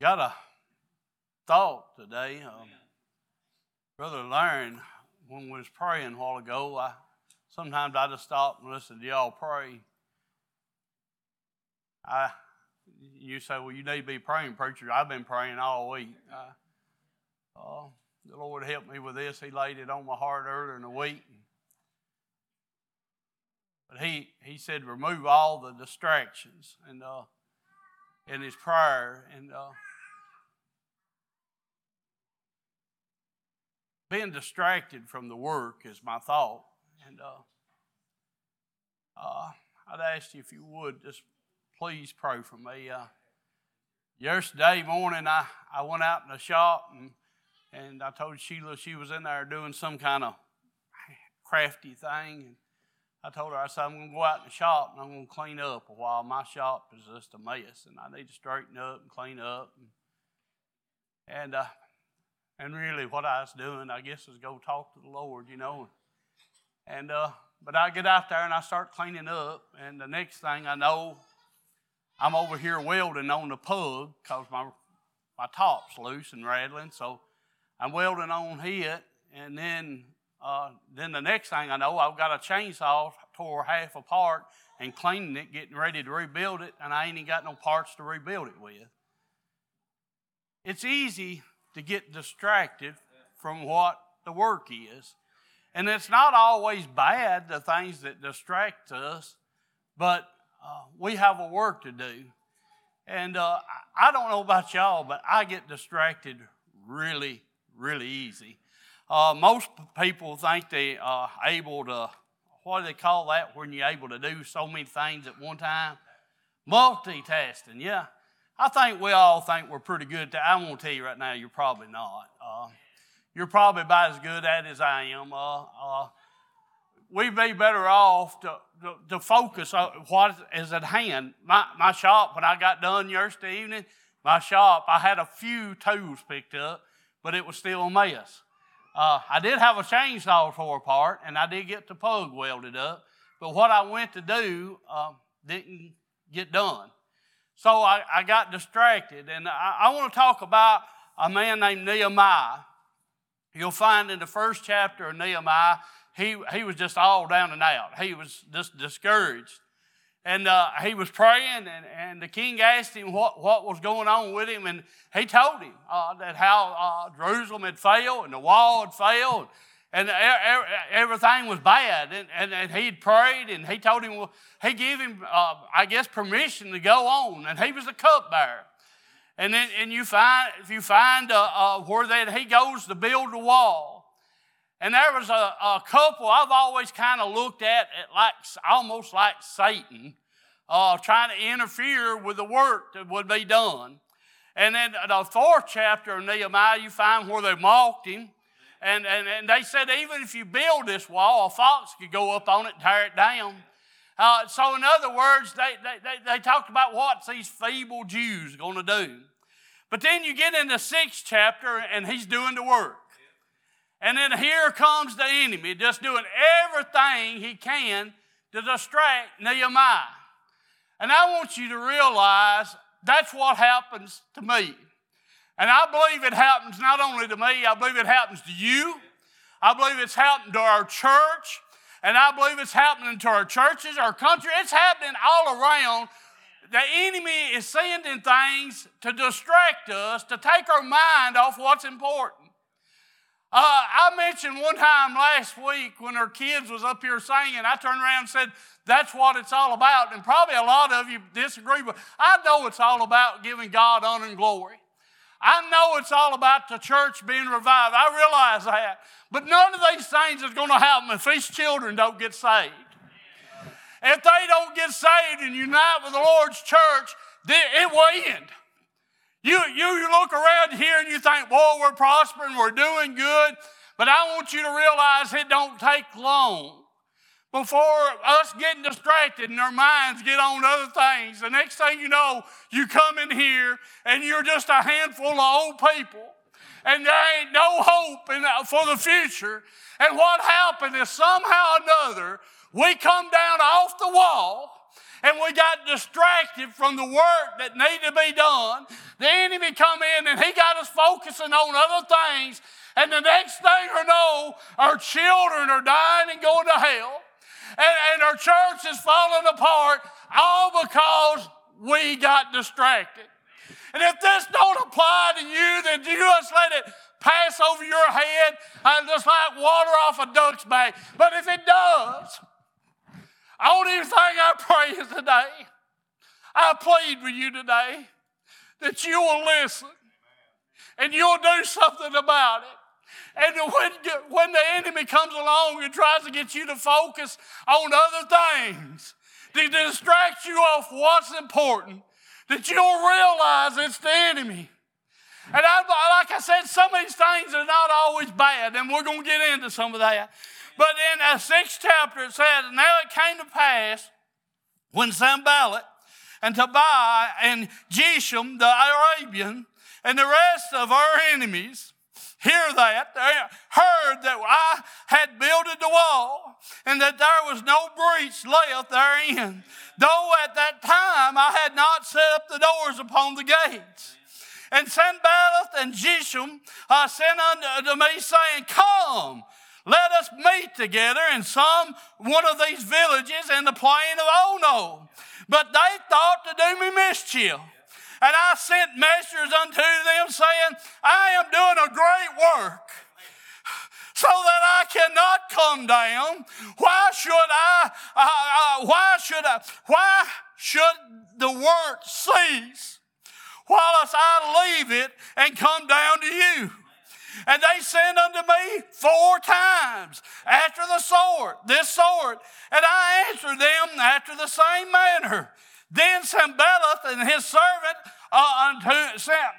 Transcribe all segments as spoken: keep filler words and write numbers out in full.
Got a thought today. Um, Brother Larry, when we was praying a while ago, I sometimes I just stop and listen to y'all pray. I, you say, well, you need to be praying, preacher. I've been praying all week. I, uh, the Lord helped me with this. He laid it on my heart earlier in the week. But he, he said, remove all the distractions and uh, in his prayer. And uh, being distracted from the work is my thought. And uh, uh, I'd ask you if you would just please pray for me. Uh, yesterday morning, I, I went out in the shop and, and I told Sheila she was in there doing some kind of crafty thing. And I told her, I said, I'm going to go out in the shop and I'm going to clean up a while. My shop is just a mess and I need to straighten up and clean up. And, and, uh, and really what I was doing, I guess, is go talk to the Lord, you know. And uh, But I get out there and I start cleaning up. And the next thing I know, I'm over here welding on the pug because my, my top's loose and rattling. So I'm welding on it. And then uh, then the next thing I know, I've got a chainsaw tore half apart and cleaning it, getting ready to rebuild it. And I ain't even got no parts to rebuild it with. It's easy to get distracted from what the work is. And it's not always bad, the things that distract us, but uh, we have a work to do. And uh, I don't know about y'all, but I get distracted really, really easy. Uh, most people think they are able to, what do they call that when you're able to do so many things at one time? Multitasking, yeah. I think we all think we're pretty good at that. I'm going to tell you right now, you're probably not. Uh, you're probably about as good at it as I am. Uh, uh, we'd be better off to, to, to focus on what is at hand. My, my shop, when I got done yesterday evening, my shop, I had a few tools picked up, but it was still a mess. Uh, I did have a chainsaw tore apart, and I did get the pug welded up, but what I went to do uh, didn't get done. So I, I got distracted, and I, I want to talk about a man named Nehemiah. You'll find in the first chapter of Nehemiah, he, he was just all down and out. He was just discouraged. And uh, he was praying, and, and the king asked him what, what was going on with him, and he told him uh, that how uh, Jerusalem had failed, and the wall had failed, and everything was bad. And, and, and he'd prayed, and he told him, well, he gave him, uh, I guess, permission to go on, and he was a cupbearer. And then, and you find, if you find uh, uh, where that he goes to build the wall, and there was a, a couple I've always kind of looked at, at like almost like Satan, uh, trying to interfere with the work that would be done. And then the fourth chapter of Nehemiah, you find where they mocked him. And, and, and they said, even if you build this wall, a fox could go up on it and tear it down. Uh, so in other words, they, they, they, they talked about what's these feeble Jews going to do. But then you get in the sixth chapter, and he's doing the work. And then here comes the enemy, just doing everything he can to distract Nehemiah. And I want you to realize that's what happens to me. And I believe it happens not only to me, I believe it happens to you. I believe it's happened to our church. And I believe it's happening to our churches, our country. It's happening all around. The enemy is sending things to distract us, to take our mind off what's important. Uh, I mentioned one time last week when our kids was up here singing, I turned around and said, that's what it's all about. And probably a lot of you disagree, but I know it's all about giving God honor and glory. I know it's all about the church being revived. I realize that. But none of these things is going to happen if these children don't get saved. If they don't get saved and unite with the Lord's church, it will end. You, you, you look around here and you think, boy, we're prospering, we're doing good. But I want you to realize it don't take long before us getting distracted and our minds get on other things. The next thing you know, you come in here and you're just a handful of old people. And there ain't no hope in, for the future. And what happened is somehow or another, we come down off the wall and we got distracted from the work that needed to be done, the enemy come in and he got us focusing on other things, and the next thing we know, our children are dying and going to hell, and, and our church is falling apart, all because we got distracted. And if this don't apply to you, then you just let it pass over your head uh, just like water off a duck's back. But if it does, only thing I pray is today, I plead with you today that you will listen and you'll do something about it. And when, when the enemy comes along and tries to get you to focus on other things, to distract you off what's important, that you'll realize it's the enemy. And I, like I said, some of these things are not always bad, and we're going to get into some of that. But in the sixth chapter it says, now it came to pass when Sanballat and Tobiah and Geshem the Arabian and the rest of our enemies hear that, they heard that I had builded the wall and that there was no breach left therein, though at that time I had not set up the doors upon the gates. And Sanballat and Geshem uh, sent unto me, saying, come, let us meet together in some one of these villages in the plain of Ono. But they thought to do me mischief. And I sent messengers unto them, saying, I am doing a great work, so that I cannot come down. Why should I, uh, uh, why should I, why should the work cease, whilst I leave it and come down to you? And they sent unto me four times after the sword, this sword, and I answered them after the same manner. Then Sanballat and his servant uh, unto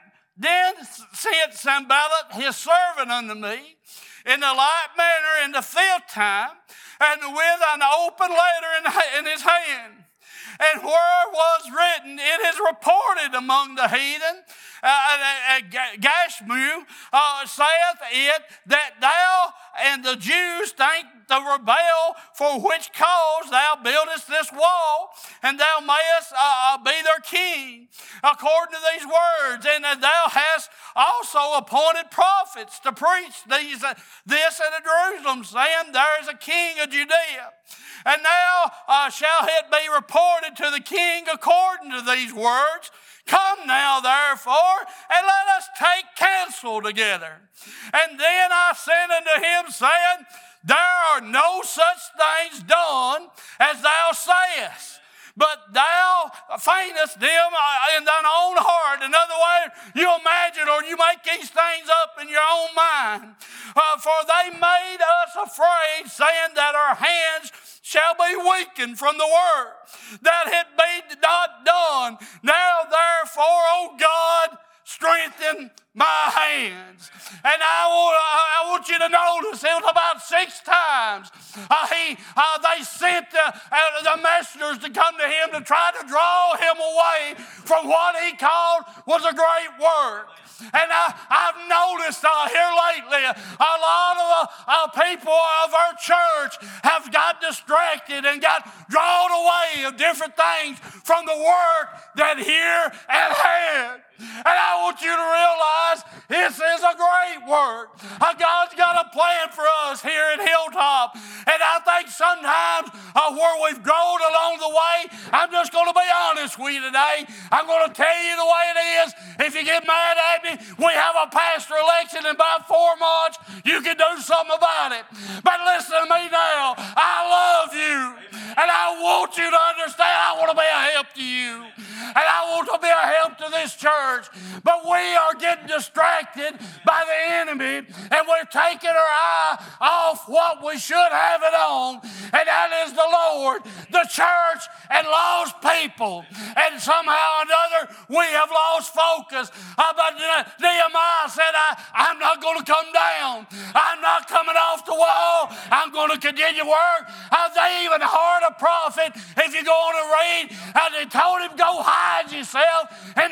then sent Sanballat his servant unto me in the like manner in the fifth time, and with an open letter in, in his hand. And where was written, it is reported among the heathen, uh, uh, Gashmu uh, saith it, that thou and the Jews think to rebel, for which cause thou buildest this wall, and thou mayest uh, be their king, according to these words, and that thou hast also appointed prophets to preach these, uh, this in Jerusalem, saying, there is a king of Judea. And now uh, shall it be reported to the king according to these words. Come now, therefore, and let us take counsel together. And then I sent unto him, saying, there are no such things done as thou sayest, but thou faintest them in thine own heart. In other words, you imagine or you make these things up in your own mind. Uh, for they made us afraid, saying that our hands shall be weakened from the work, that it be not done. Now therefore, O God, strengthen my hands. And I want, I want you to notice it was about six times uh, he, uh, they sent the, uh, the messengers to come to him to try to draw him away from what he called was a great work. And I, I've noticed uh, here lately, a lot of uh, uh, people of our church have got distracted and got drawn away of different things from the work that here at hand. And I want you to realize this is a great work. Uh, God's got a plan for us here at Hilltop. And I think sometimes uh, where we've grown along the way, I'm just going to be honest with you today. I'm going to tell you the way it is. If you get mad at me, we have a pastor election in about four months. You can do something about it. But listen to me now. I love you. And I want you to understand I want to be a help to you. And I want to be a help to this church. But we are getting distracted by the enemy, and we're taking our eye off what we should have it on, and that is the Lord, the church, and lost people. And somehow or another, we have lost focus. Uh, but Nehemiah said, I, I'm not going to come down. I'm not coming off the wall. I'm going to continue work. Uh, they even hired a prophet. If you go on to read, uh, they told him, go hide yourself in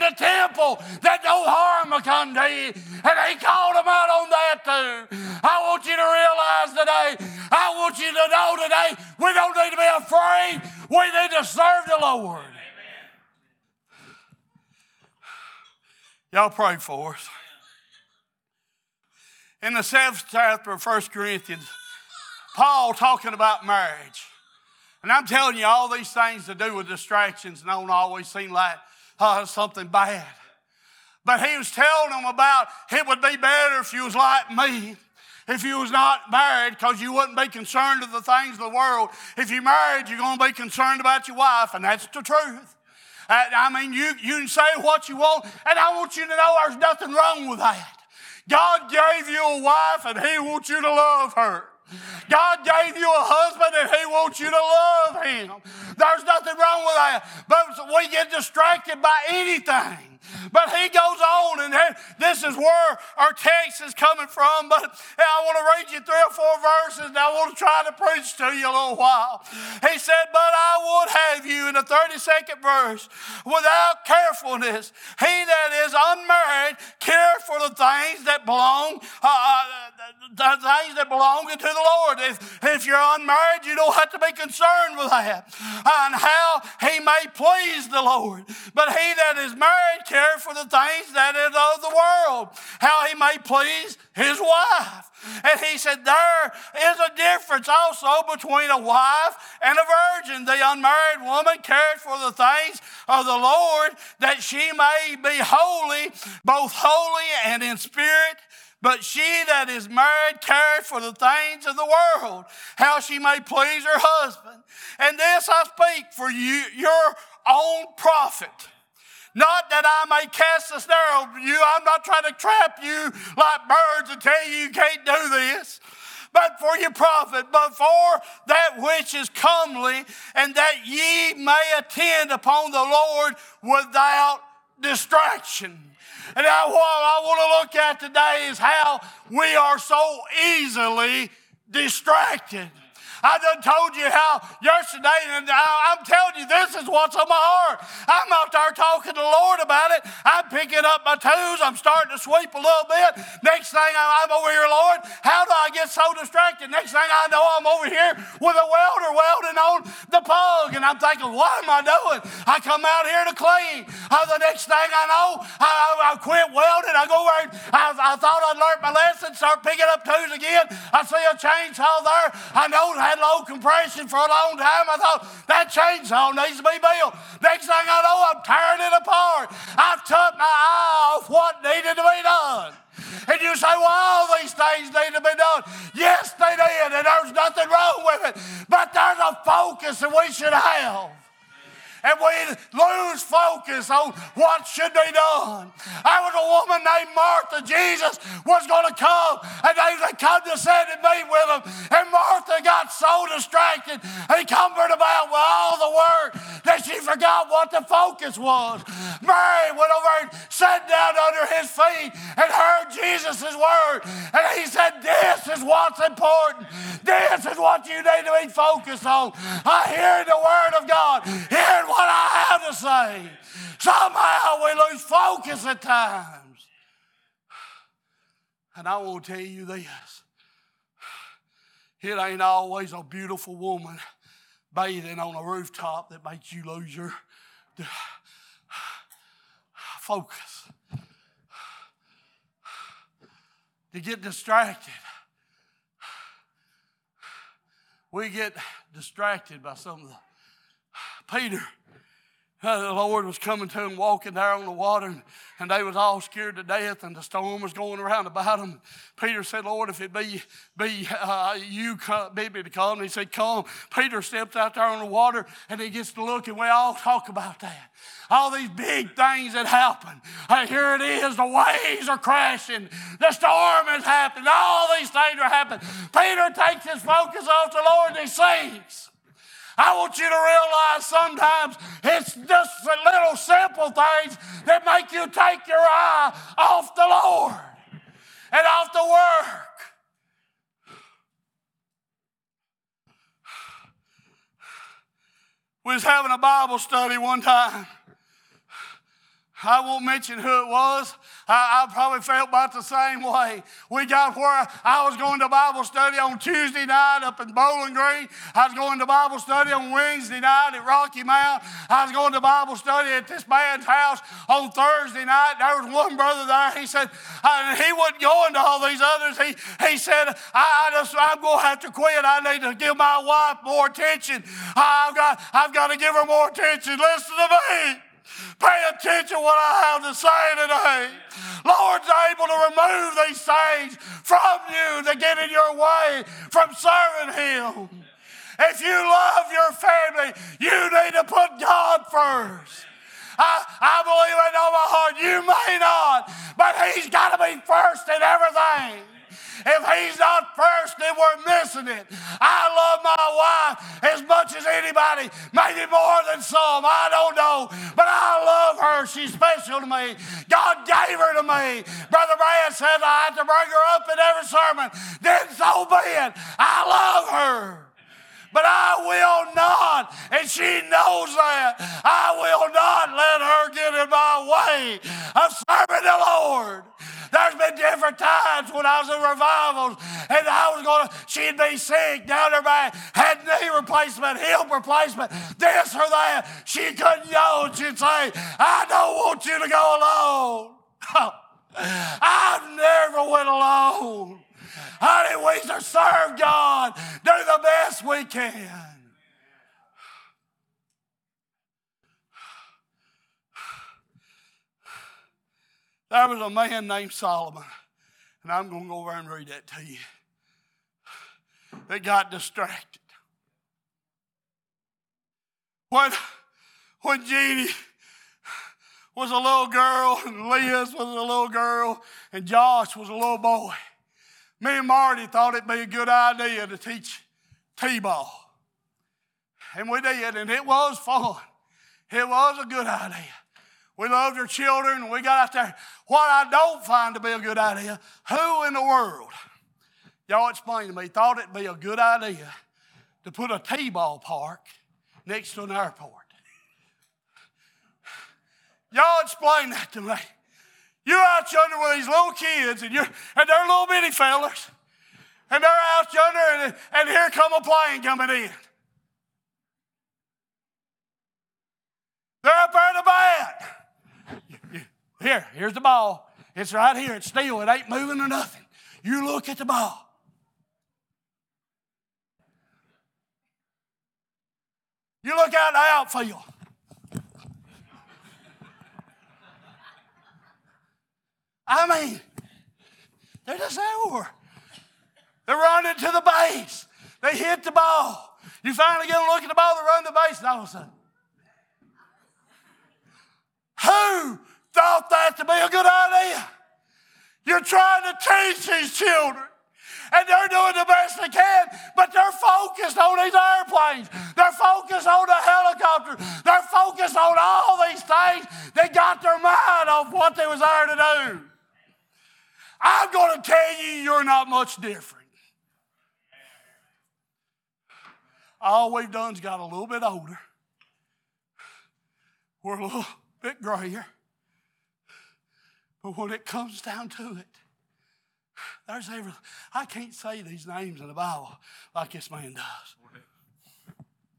the temple that no harm will come to you. And he called them out on that too. I want you to realize today, I want you to know today, we don't need to be afraid. We need to serve the Lord. Y'all pray for us. In the seventh chapter of First Corinthians, Paul talking about marriage. And I'm telling you, all these things to do with distractions don't always seem like uh, something bad. But he was telling them about it would be better if you was like me, if you was not married, because you wouldn't be concerned with the things of the world. If you're married, you're going to be concerned about your wife, and that's the truth. I mean, you, you can say what you want, and I want you to know there's nothing wrong with that. God gave you a wife, and he wants you to love her. God gave you a husband, and he wants you to love him. There's nothing wrong with that. But we get distracted by anything. But he goes on, and this is where our text is coming from. But I want to read you three or four verses, and I want to try to preach to you a little while. He said, but I would have you, in the thirty-second verse, without carefulness, he that is unmarried care for the things that belong, uh, the things that belong unto the Lord. If, if you're unmarried, you don't have to be concerned with that, and how he may please the Lord. But he that is married care for the things that is of the world, how he may please his wife. And he said there is a difference also between a wife and a virgin. The unmarried woman cares for the things of the Lord, that she may be holy, both holy and in spirit. But she that is married cares for the things of the world, how she may please her husband. And this I speak for you, your own profit. Not that I may cast a snare on you. I'm not trying to trap you like birds and tell you you can't do this. But for your profit, but for that which is comely, and that ye may attend upon the Lord without distraction. And I, what I want to look at today is how we are so easily distracted. I done told you how yesterday, and I'm telling you, this is what's on my heart. I'm out there talking to the Lord about it. I'm picking up my tools. I'm starting to sweep a little bit. Next thing I'm over here, Lord, how do I get so distracted? Next thing I know, I'm over here with a welder welding on the plug, and I'm thinking, what am I doing? I come out here to clean. Uh, the next thing I know, I, I, I quit welding. I go over, and I, I thought I'd learned my lesson, start picking up tools again. I see a chainsaw there. I know that. Had low compression for a long time. I thought that chainsaw needs to be built. Next thing I know, I'm tearing it apart. I've took my eye off what needed to be done. And you say, well, all these things need to be done. Yes, they did, and there's nothing wrong with it. But there's a focus that we should have. And we lose focus on what should be done. I was a woman named Martha. Jesus was going to come, and they would come to sit and meet with him. And Martha got so distracted and cumbered about with all the work that she forgot what the focus was. Mary went over and sat down under his feet and heard Jesus' word. And he said, this is what's important. This is what you need to be focused on. I hear the word of God. Hear what I have to say. Somehow we lose focus at times. And I want to tell you this. It ain't always a beautiful woman bathing on a rooftop that makes you lose your focus. To get distracted. We get distracted by some of the Peter, uh, the Lord was coming to him, walking there on the water, and, and they was all scared to death, and the storm was going around about them. Peter said, Lord, if it be, be uh, you, come, be me to come. And he said, come. Peter steps out there on the water, and he gets to look, and we all talk about that. All these big things that happen. Hey, here it is. The waves are crashing. The storm is happening. All these things are happening. Peter takes his focus off the Lord, and he sinks. I want you to realize sometimes it's just the little simple things that make you take your eye off the Lord and off the work. We was having a Bible study one time. I won't mention who it was. I, I probably felt about the same way. We got where I was going to Bible study on Tuesday night up in Bowling Green. I was going to Bible study on Wednesday night at Rocky Mount. I was going to Bible study at this man's house on Thursday night. There was one brother there. He said, uh, he wasn't going to all these others. He, he said, I, I just, I'm going to have to quit. I need to give my wife more attention. I've got, I've got to give her more attention. Listen to me. Pay attention to what I have to say today. Lord's able to remove these things from you that get in your way from serving Him. If you love your family, you need to put God first. I, I believe it in my heart. You may not, but He's got to be first in everything. If He's not first, then we're missing it. I love my wife as much as anybody, maybe more than some. I don't know. But I love her. She's special to me. God gave her to me. Brother Brad says I have to bring her up in every sermon. Then so be it. I love her. But I will not, and she knows that, I will not let her get in my way of serving the Lord. There's been different times when I was in revivals and I was going to, she'd be sick, down her back, had knee replacement, hip replacement, this or that. She couldn't go and she'd say, I don't want you to go alone. I've never went alone. Honey, we to serve God, do the best we can. There was a man named Solomon, and I'm going to go over and read that to you, that got distracted. When, when Jeannie was a little girl, and Liz was a little girl, and Josh was a little boy, me and Marty thought it'd be a good idea to teach T-ball. And we did, and it was fun. It was a good idea. We loved our children, and we got out there. What I don't find to be a good idea, who in the world, y'all explain to me, thought it'd be a good idea to put a T-ball park next to an airport? Y'all explain that to me. You're out yonder with these little kids, and, you're, and they're little bitty fellas, and they're out yonder, and, and here come a plane coming in. They're up there in the bat. Here, here's the ball. It's right here. It's still. It ain't moving or nothing. You look at the ball. You look out in the outfield. I mean, they're just everywhere. They're running to the base. They hit the ball. You finally get a look at the ball, they run the base, and all of a sudden, who thought that to be a good idea? You're trying to teach these children, and they're doing the best they can, but they're focused on these airplanes. They're focused on the helicopter. They're focused on all these things. They got their mind off what they was there to do. I'm going to tell you, you're not much different. All we've done is got a little bit older. We're a little bit grayer. But when it comes down to it, there's every. I can't say these names in the Bible like this man does.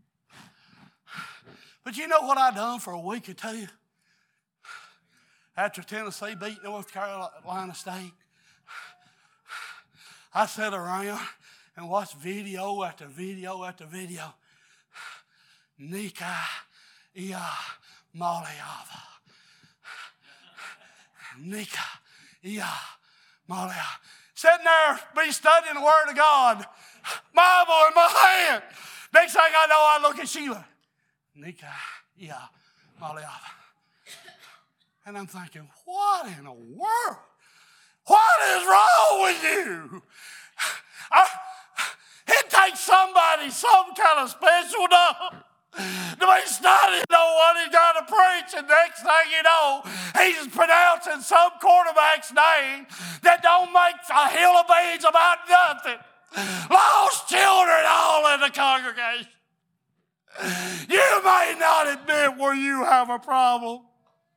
But you know what I done for a week or two? After Tennessee beat North Carolina State, I sat around and watched video after video after video. Nika Ia Maliava. Nika Ia Maliava. Sitting there, be studying the Word of God. Bible in my hand. Next thing I know, I look at Sheila. Nika Ia Maliava. And I'm thinking, what in the world? What is wrong with you? I, it takes somebody, some kind of special dog to be studying on what he's got to preach, and next thing you know, he's pronouncing some quarterback's name that don't make a hill of beans about nothing. Lost children all in the congregation. You may not admit where you have a problem,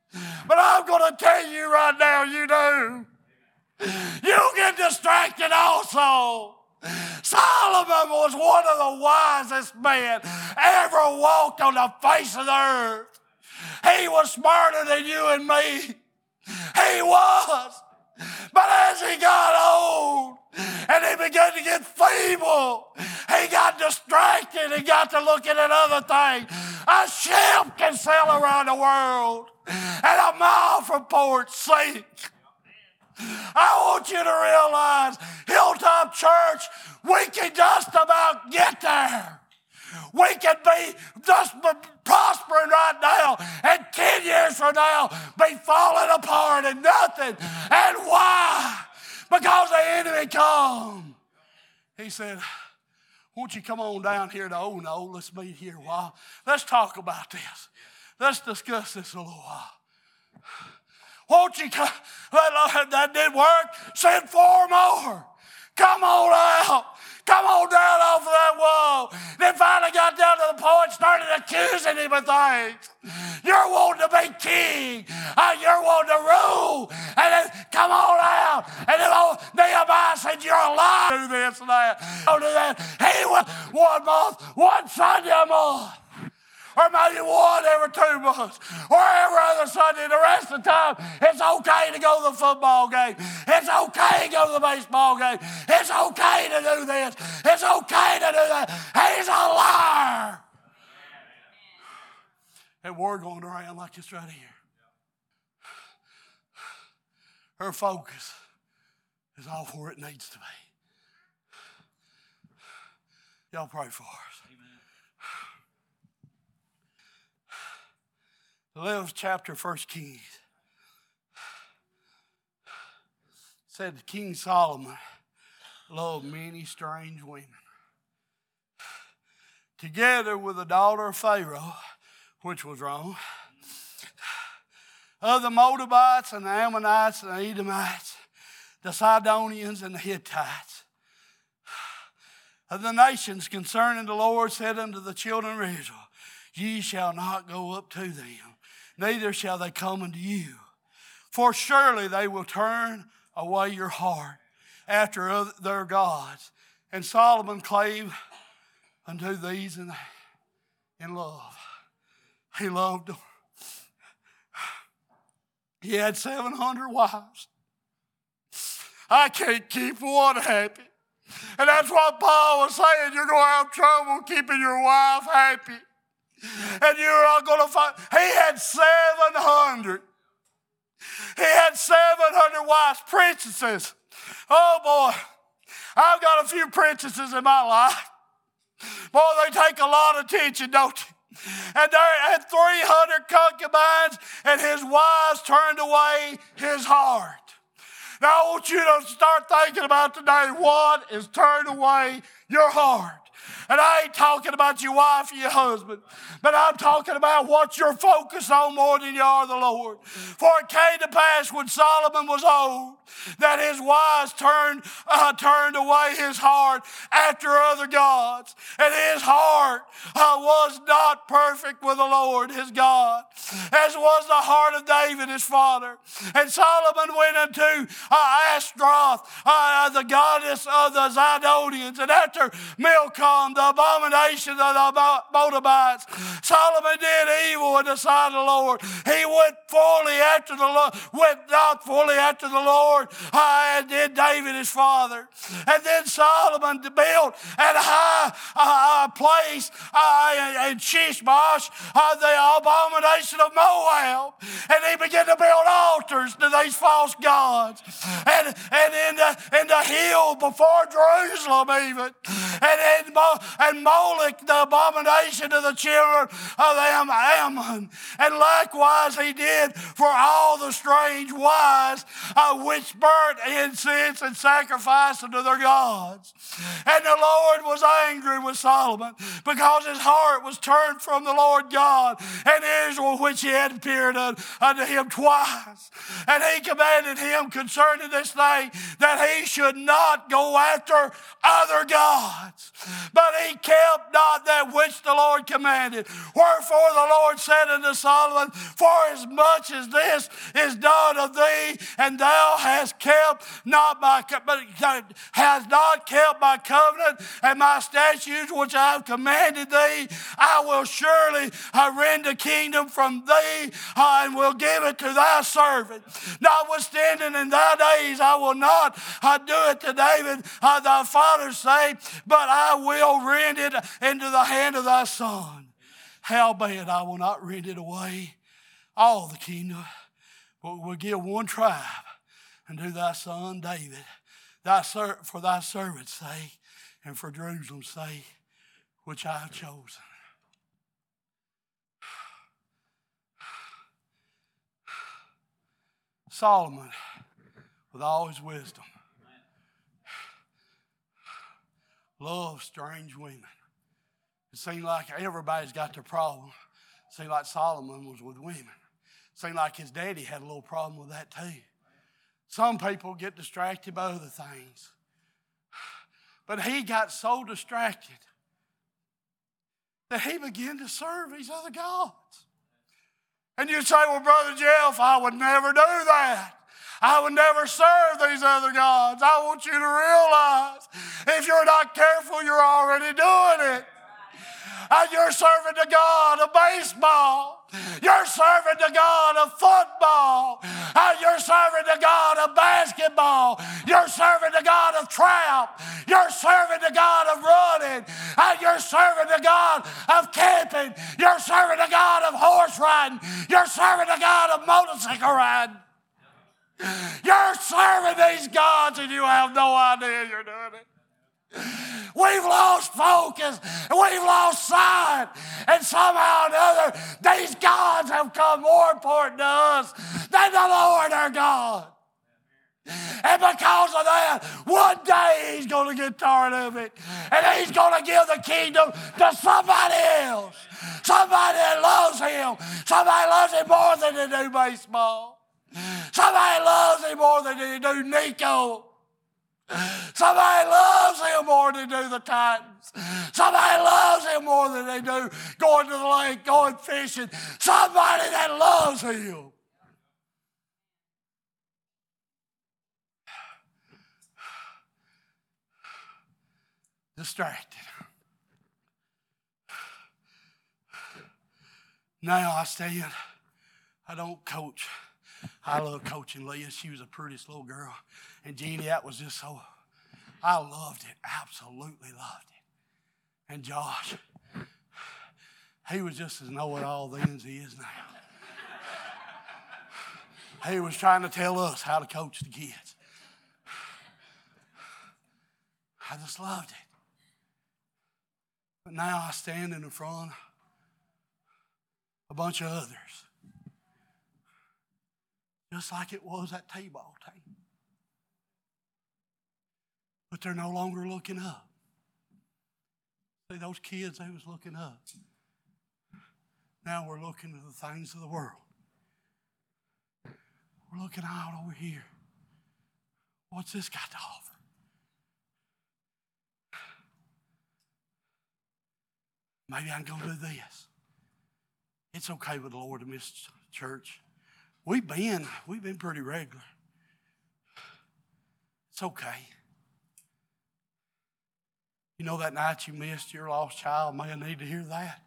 But I'm going to tell you right now, you do. You get distracted also. Solomon was one of the wisest men ever walked on the face of the earth. He was smarter than you and me. He was. But as he got old and he began to get feeble, he got distracted and got to looking at other things. A ship can sail around the world and a mile from port sink. I want you to realize, Hilltop Church, we can just about get there. We can be just prospering right now, and ten years from now be falling apart and nothing. And why? Because the enemy come. He said, won't you come on down here to Oh No? Let's meet here a while. Let's talk about this. Let's discuss this a little while. Won't you come? That didn't work. Send four more. Come on out. Come on down off of that wall. Then finally got down to the point, started accusing him of things. You're wanting to be king. Uh, you're wanting to rule. And then come on out. And then old Nehemiah said, you're a liar. Do this and that. Don't do that. He was one month, one Sunday a month. Or maybe one every two months, or every other Sunday. The rest of the time, it's okay to go to the football game. It's okay to go to the baseball game. It's okay to do this. It's okay to do that. He's a liar. And word going around like it's right here. Her focus is all where it needs to be. Y'all pray for us. eleventh chapter, First Kings. Said King Solomon loved many strange women. Together with the daughter of Pharaoh, which was wrong, of the Moabites and the Ammonites and the Edomites, the Sidonians and the Hittites, of the nations concerning the Lord said unto the children of Israel, ye shall not go up to them, neither shall they come unto you. For surely they will turn away your heart after other, their gods. And Solomon clave unto these in, in love. He loved them. He had seven hundred wives. I can't keep one happy. And that's what Paul was saying. You're going to have trouble keeping your wife happy. And you're not going to find. He had seven hundred. He had seven hundred wives, princesses. Oh boy, I've got a few princesses in my life. Boy, they take a lot of attention, don't they? And there had three hundred concubines, and his wives turned away his heart. Now I want you to start thinking about today, what is turned away your heart? And I ain't talking about your wife or your husband, but I'm talking about what you're focused on more than you are the Lord. For it came to pass when Solomon was old that his wives turned, uh, turned away his heart after other gods. And his heart uh, was not perfect with the Lord his God, as was the heart of David his father. And Solomon went unto uh, Ashtaroth, uh, the goddess of the Zidonians, and after Milcom, the abomination of the Moabites, Solomon did evil in the sight of the Lord. He went fully after the Lord, went not fully after the Lord, uh, and did David his father. And then Solomon built at a high uh, place uh, in Shishbosh, uh, the abomination of Moab, and he began to build altars to these false gods. And, and in, the, in the hill before Jerusalem even, and in and Moloch, the abomination of the children of Ammon. And likewise he did for all the strange wives uh, which burnt incense and sacrificed unto their gods. And the Lord was angry with Solomon because his heart was turned from the Lord God and Israel, which he had appeared unto him twice. And he commanded him concerning this thing that he should not go after other gods. but he kept not that which the Lord commanded. Wherefore the Lord said unto Solomon, for as much as this is done of thee, and thou hast kept not my but hast not kept my covenant and my statutes which I have commanded thee, I will surely uh, rend the kingdom from thee uh, and will give it to thy servant. Notwithstanding in thy days I will not uh, do it to David uh, thy father's sake, but I will rend it into the hand of thy son. Howbeit I will not rend it away all the kingdom, but will give one tribe unto thy son David, thy ser- for thy servant's sake, and for Jerusalem's sake, which I have chosen. Solomon, with all his wisdom, loved strange women. It seemed like everybody's got their problem. It seemed like Solomon was with women. It seemed like his daddy had a little problem with that too. Some people get distracted by other things. But he got so distracted that he began to serve these other gods. And you say, well, Brother Jeff, I would never do that. I would never serve these other gods. I want you to realize if you're not careful, you're already doing it. And you're serving the God of baseball. You're serving the God of football. And you're serving the God of basketball. You're serving the God of trap. You're serving the God of running. And you're serving the God of camping. You're serving the God of horse riding. You're serving the God of motorcycle riding. You're serving these gods and you have no idea you're doing it. We've lost focus, we've lost sight, and somehow or another, these gods have come more important to us than the Lord our God. And because of that, one day he's going to get tired of it, and he's going to give the kingdom to somebody else, somebody that loves him. Somebody loves him more than they do baseball. Somebody loves him more than they do Nico. Somebody loves him more than they do the Titans. Somebody loves him more than they do going to the lake, going fishing. Somebody that loves him. Distracted. Now I stand. I don't coach. I love coaching Leah. She was the prettiest little girl. And Jeannie, that was just so, I loved it. Absolutely loved it. And Josh, he was just as know-it-all then as he is now. He was trying to tell us how to coach the kids. I just loved it. But now I stand in the front of a bunch of others. Just like it was that T-ball team. But they're no longer looking up. See, those kids, they was looking up. Now we're looking at the things of the world. We're looking out over here. What's this got to offer? Maybe I can go do this. It's okay with the Lord to miss church. We've been, we've been pretty regular. It's okay. You know that night you missed your lost child may need to hear that.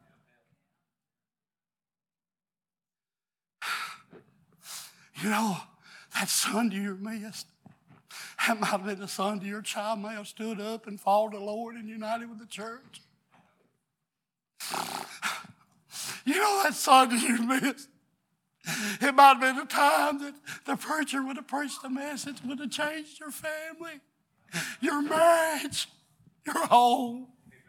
You know, that Sunday you missed, that might have been the Sunday your child may have stood up and followed the Lord and united with the church. You know that Sunday you missed, it might have been the time that the preacher would have preached a message that would have changed your family, your marriage, your home.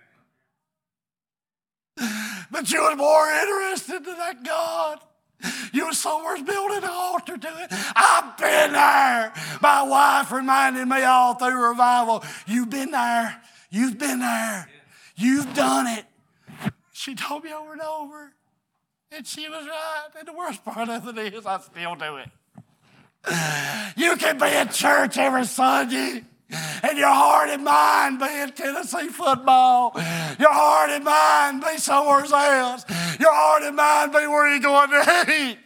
But you were more interested in that God. You were somewhere building an altar to it. I've been there. My wife reminded me all through revival, you've been there. You've been there. You've done it. She told me over and over. And she was right. And the worst part of it is I still do it. You can be at church every Sunday and your heart and mind be in Tennessee football. Your heart and mind be somewhere else. Your heart and mind be where you're going to eat.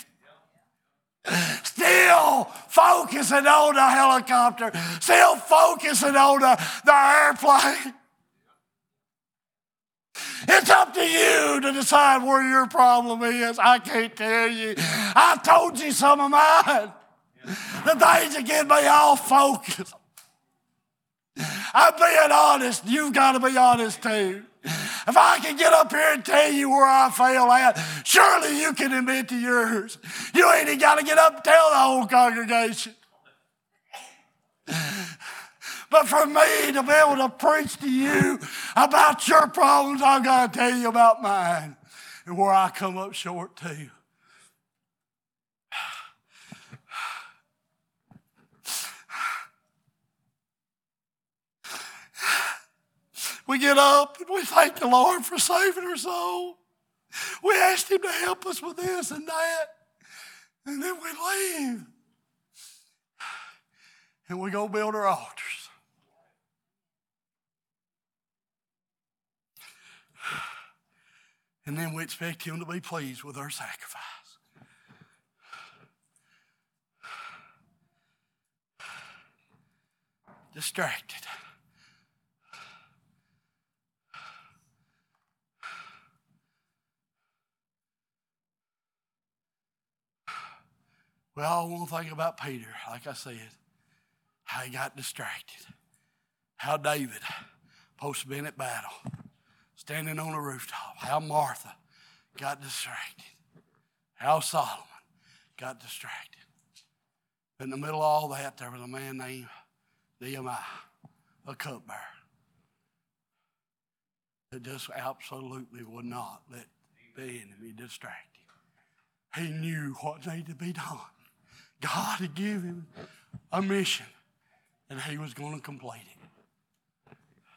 Still focusing on the helicopter. Still focusing on the, the airplane. It's up to you to decide where your problem is. I can't tell you. I told you some of mine. The things that get me off focus. I'm being honest. You've got to be honest too. If I can get up here and tell you where I fail at, surely you can admit to yours. You ain't even got to get up and tell the whole congregation. But for me to be able to preach to you about your problems, I've got to tell you about mine and where I come up short too. We get up and we thank the Lord for saving our soul. We ask Him to help us with this and that. And then we leave. And we go build our altars. And then we expect Him to be pleased with our sacrifice. Distracted. We all want to think about Peter, like I said, how he got distracted. How David, supposed to be at battle, standing on a rooftop. How Martha got distracted. How Solomon got distracted. But in the middle of all that, there was a man named Nehemiah, a cupbearer, that just absolutely would not let the enemy distract him. He knew what needed to be done. God had given him a mission, and he was going to complete it.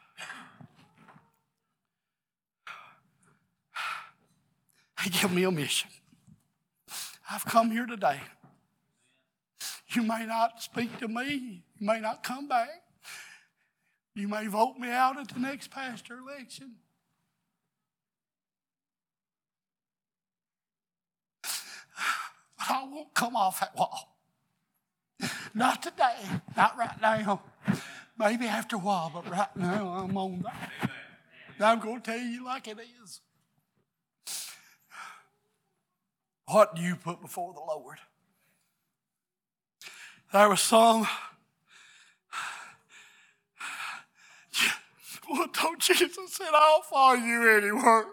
He gave me a mission. I've come here today. You may not speak to me. You may not come back. You may vote me out at the next pastor election. But I won't come off that wall. Not today. Not right now. Maybe after a while, but right now I'm on that. And I'm going to tell you like it is. What do you put before the Lord? There was some. Well, don't Jesus said, I'll follow you anywhere.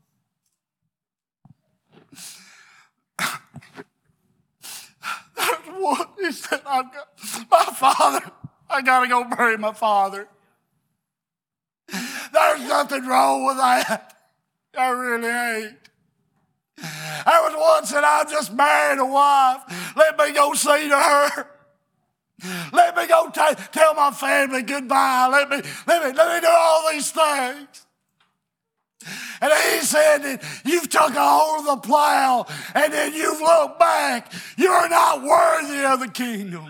There's one, he said, I've got my father. I got to go bury my father. There's nothing wrong with that. There really ain't. There was one said, I just married a wife. Let me go see to her. Let me go t- tell my family goodbye. Let me, let me, let me do all these things. And he said that you've took a hold of the plow and then you've looked back. You're not worthy of the kingdom.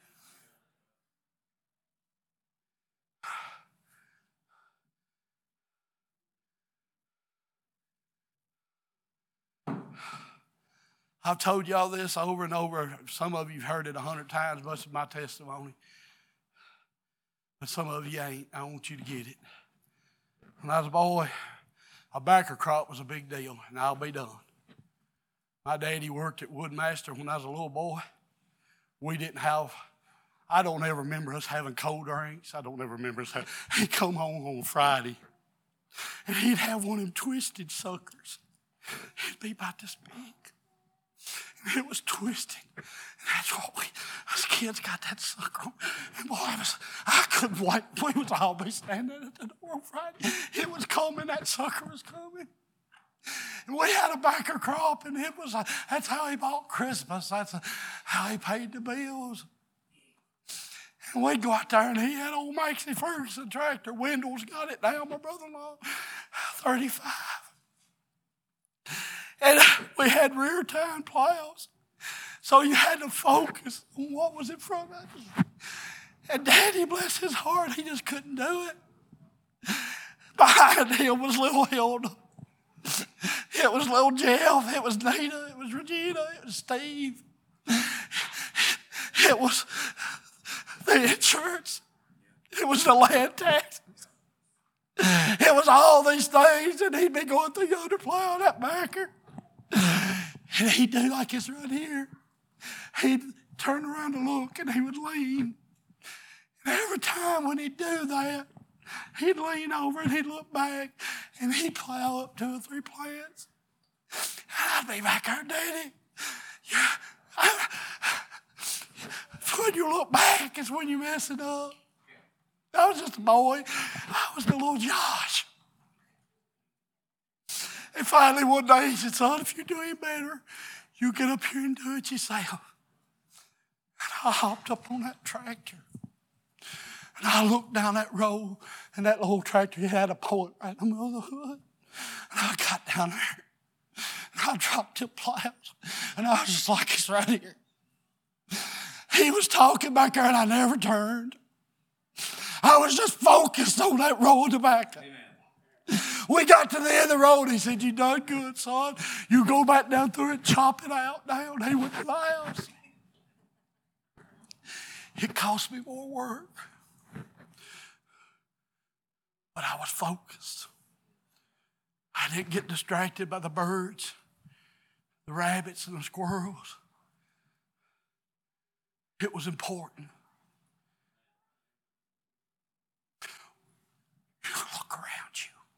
I've told y'all this over and over. Some of you have heard it a hundred times, much of my testimony. But some of you ain't. I want you to get it. When I was a boy, a backer crop was a big deal, and I'll be done. My daddy worked at Woodmaster when I was a little boy. We didn't have, I don't ever remember us having cold drinks. I don't ever remember us having, he'd come home on Friday, and he'd have one of them twisted suckers. He'd be about this big. It was twisted. And that's what we, us kids got that sucker on. And boy, I, was, I couldn't wait. We was always standing at the door on Friday. It was coming. That sucker was coming. And we had a backer crop, and it was, a, that's how he bought Christmas. That's a, how he paid the bills. And we'd go out there, and he had old Maxie Ferguson tractor. Wendell's got it now, my brother-in-law, thirty-five. And we had rear tine plows. So you had to focus on what was in front of us. And Daddy, bless his heart, he just couldn't do it. Behind him was little Hilda. It was little Jeff. It was Nina. It was Regina. It was Steve. It was the insurance. It was the land taxes. It was all these things, and he'd be going through yonder plowing that backer. And he'd do like this right here. He'd turn around to look, and he would lean. And every time when he'd do that, he'd lean over and he'd look back, and he'd plow up two or three plants. And I'd be back there, Daddy. Yeah, I, when you look back is when you're messing up. I was just a boy. I was the little Josh. And finally one day he said, son, if you're doing better, you get up here and do it yourself. And I hopped up on that tractor. And I looked down that road, and that little tractor had a point right in the middle of the hood. And I got down there, and I dropped the plows, and I was just like this right here. He was talking back there, and I never turned. I was just focused on that road tobacco. Amen. We got to the end of the road. He said, you done good, son. You go back down through it, chop it out down. He went to the house. It cost me more work. But I was focused. I didn't get distracted by the birds, the rabbits, and the squirrels. It was important. You look around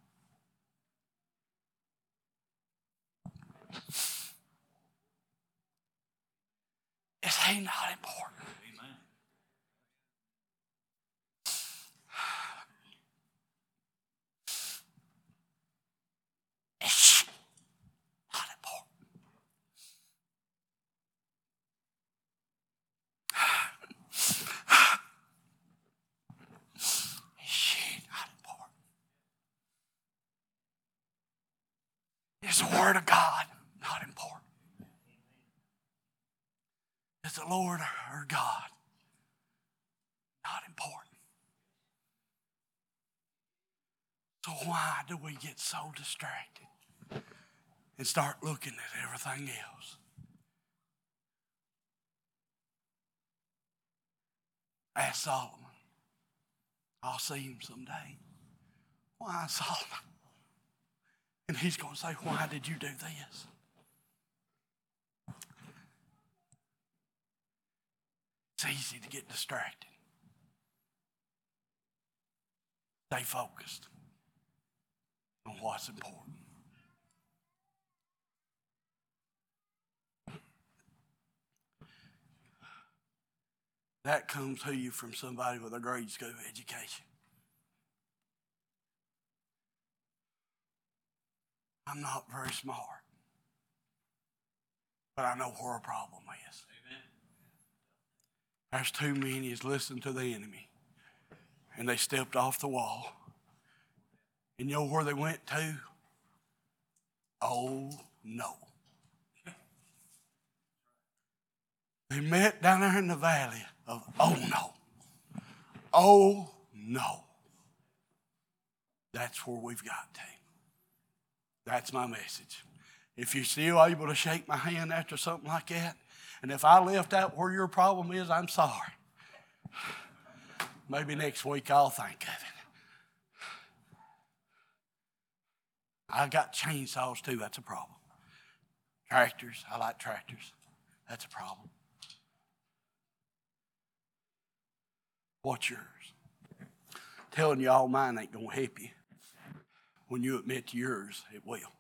you. Is he not important? Amen. Is she not important? Is she not important? Is the Word of God not important? Is the Lord our God not important? So why do we get so distracted and start looking at everything else? Ask Solomon. I'll see him someday. Why, Solomon? And he's going to say, why did you do this? It's easy to get distracted. Stay focused on what's important. That comes to you from somebody with a grade school education. I'm not very smart, but I know where a problem is. Amen. There's too many is listening to the enemy, and they stepped off the wall. And you know where they went to? Oh, no. They met down there in the valley of oh, no. Oh, no. That's where we've got to. That's my message. If you're still able to shake my hand after something like that, and if I left out where your problem is, I'm sorry. Maybe next week I'll think of it. I got chainsaws too, that's a problem. Tractors, I like tractors. That's a problem. What's yours? Telling you all mine ain't going to help you. When you admit to yours, it will.